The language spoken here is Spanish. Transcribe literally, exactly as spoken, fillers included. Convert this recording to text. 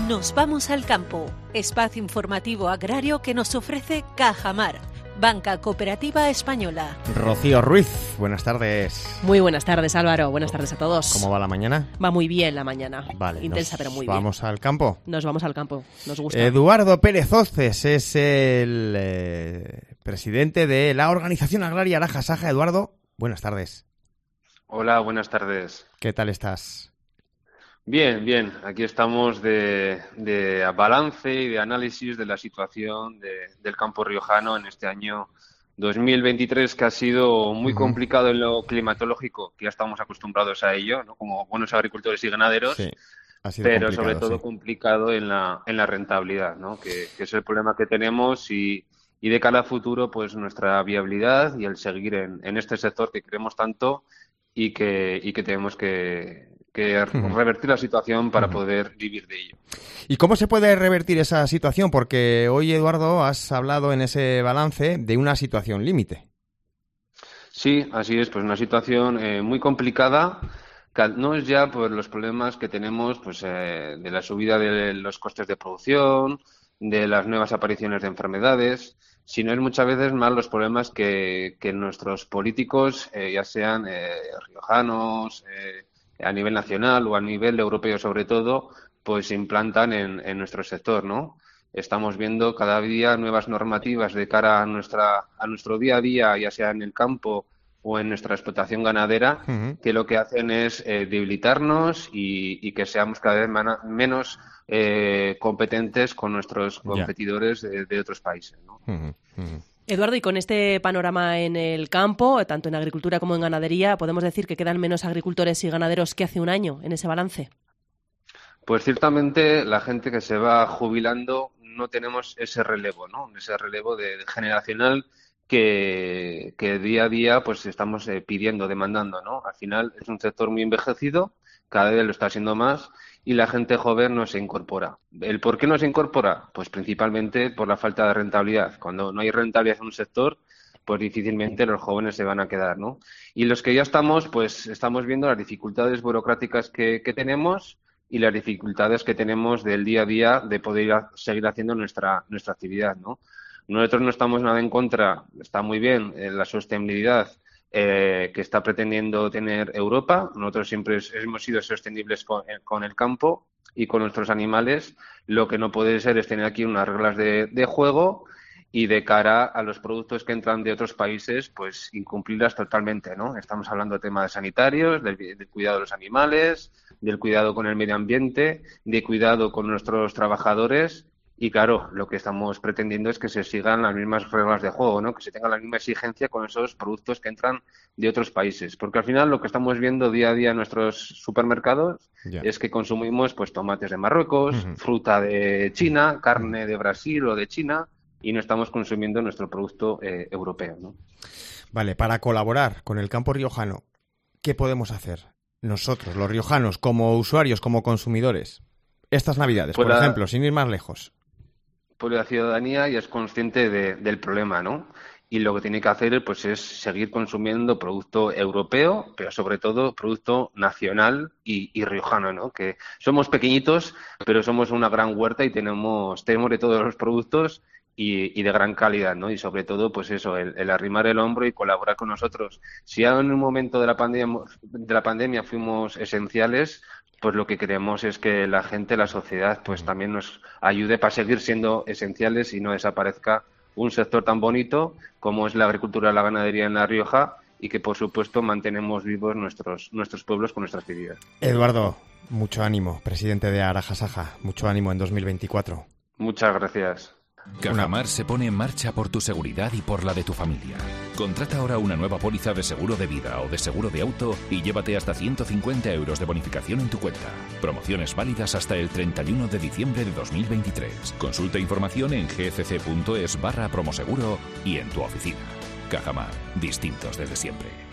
Nos vamos al campo, espacio informativo agrario que nos ofrece Cajamar, Banca Cooperativa Española. Rocío Ruiz, buenas tardes. Muy buenas tardes, Álvaro. Buenas tardes a todos. ¿Cómo va la mañana? Va muy bien la mañana. Vale, intensa, pero muy bien. ¿Vamos al campo? Nos vamos al campo, nos gusta. Eduardo Pérez Hoces es el eh, presidente de la Organización Agraria Araja Saja. Eduardo, buenas tardes. Hola, buenas tardes. ¿Qué tal estás? Bien, bien. Aquí estamos de, de balance y de análisis de la situación de, del campo riojano en este año dos mil veintitrés, que ha sido muy uh-huh. complicado en lo climatológico, que ya estamos acostumbrados a ello, ¿no? Como buenos agricultores y ganaderos, sí, ha sido pero sobre todo sí. complicado en la, en la rentabilidad, ¿no? Que, que es el problema que tenemos y, y de cara a futuro, pues nuestra viabilidad y el seguir en, en este sector que queremos tanto y que, y que tenemos que... que revertir la situación para poder vivir de ello. ¿Y cómo se puede revertir esa situación? Porque hoy, Eduardo, has hablado en ese balance de una situación límite. Sí, así es, pues una situación eh, muy complicada, que no es ya por los problemas que tenemos pues eh, de la subida de los costes de producción, de las nuevas apariciones de enfermedades, sino es muchas veces más los problemas que, que nuestros políticos, eh, ya sean eh, riojanos, eh, a nivel nacional o a nivel europeo sobre todo, pues se implantan en, en nuestro sector, ¿no? Estamos viendo cada día nuevas normativas de cara a nuestra a nuestro día a día, ya sea en el campo o en nuestra explotación ganadera, uh-huh. que lo que hacen es eh, debilitarnos y, y que seamos cada vez man- menos eh, competentes con nuestros competidores yeah. de, de otros países, ¿no? Uh-huh. Uh-huh. Eduardo, y con este panorama en el campo, tanto en agricultura como en ganadería, ¿podemos decir que quedan menos agricultores y ganaderos que hace un año en ese balance? Pues ciertamente la gente que se va jubilando no tenemos ese relevo, ¿no? Ese relevo de, de generacional que, que día a día pues estamos eh, pidiendo, demandando, ¿no? Al final es un sector muy envejecido, cada vez lo está siendo más, y la gente joven no se incorpora. ¿El por qué no se incorpora? Pues principalmente por la falta de rentabilidad. Cuando no hay rentabilidad en un sector, pues difícilmente los jóvenes se van a quedar, ¿no? Y los que ya estamos, pues estamos viendo las dificultades burocráticas que, que tenemos y las dificultades que tenemos del día a día de poder a, seguir haciendo nuestra, nuestra actividad, ¿no? Nosotros no estamos nada en contra, está muy bien eh, la sostenibilidad Eh, que está pretendiendo tener Europa. Nosotros siempre hemos sido sostenibles con, con el campo y con nuestros animales. Lo que no puede ser es tener aquí unas reglas de, de juego y de cara a los productos que entran de otros países, pues incumplirlas totalmente, ¿no? Estamos hablando de temas sanitarios, del, del cuidado de los animales, del cuidado con el medio ambiente, de cuidado con nuestros trabajadores. Y claro, lo que estamos pretendiendo es que se sigan las mismas reglas de juego, ¿no? Que se tenga la misma exigencia con esos productos que entran de otros países. Porque al final lo que estamos viendo día a día en nuestros supermercados yeah. es que consumimos pues tomates de Marruecos, uh-huh. fruta de China, carne de Brasil o de China, y no estamos consumiendo nuestro producto eh, europeo, ¿no? Vale, para colaborar con el campo riojano, ¿qué podemos hacer nosotros, los riojanos, como usuarios, como consumidores? Estas Navidades, pues por la... ejemplo, sin ir más lejos. Pues la ciudadanía ya es consciente de, del problema, ¿no? Y lo que tiene que hacer pues es seguir consumiendo producto europeo, pero sobre todo producto nacional y, y riojano, ¿no? Que somos pequeñitos, pero somos una gran huerta y tenemos, tenemos de todos los productos y, y de gran calidad, ¿no? Y sobre todo, pues eso, el, el arrimar el hombro y colaborar con nosotros. Si ya en un momento de la pandemia, de la pandemia fuimos esenciales, pues lo que queremos es que la gente, la sociedad, pues también nos ayude para seguir siendo esenciales y no desaparezca un sector tan bonito como es la agricultura y la ganadería en La Rioja, y que, por supuesto, mantenemos vivos nuestros nuestros pueblos con nuestra actividad. Eduardo, mucho ánimo, presidente de Araja Saja. Mucho ánimo en dos mil veinticuatro. Muchas gracias. Cajamar se pone en marcha por tu seguridad y por la de tu familia. Contrata ahora una nueva póliza de seguro de vida o de seguro de auto y llévate hasta ciento cincuenta euros de bonificación en tu cuenta. Promociones válidas hasta el treinta y uno de diciembre de dos mil veintitrés. Consulta información en gcc punto es barra promoseguro y en tu oficina. Cajamar, distintos desde siempre.